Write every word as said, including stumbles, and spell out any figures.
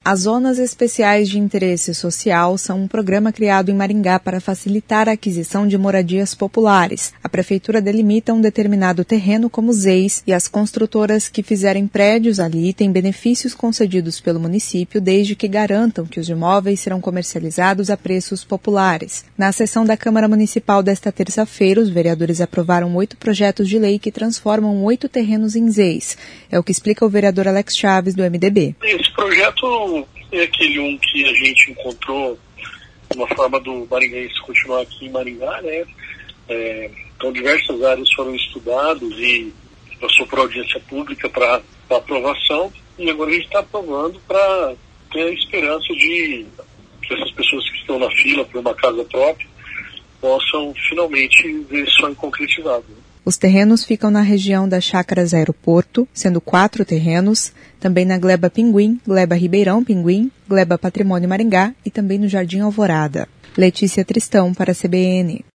As Zonas Especiais de Interesse Social são um programa criado em Maringá para facilitar a aquisição de moradias populares. A Prefeitura delimita um determinado terreno como Z E S e as construtoras que fizerem prédios ali têm benefícios concedidos pelo município desde que garantam que os imóveis serão comercializados a preços populares. Na sessão da Câmara Municipal desta terça-feira, os vereadores aprovaram oito projetos de lei que transformam oito terrenos em Z E S. É o que explica o vereador Alex Chaves, do M D B. Esse projeto é aquele um que a gente encontrou uma forma do maringaense continuar aqui em Maringá, né? É, então diversas áreas foram estudadas e passou por audiência pública para aprovação, e agora a gente está aprovando para ter a esperança de que essas pessoas que estão na fila por uma casa própria possam finalmente ver isso sonho concretizado. Os terrenos ficam na região das Chácaras Aeroporto, sendo quatro terrenos, também na Gleba Pinguim, Gleba Ribeirão Pinguim, Gleba Patrimônio Maringá e também no Jardim Alvorada. Letícia Tristão para a C B N.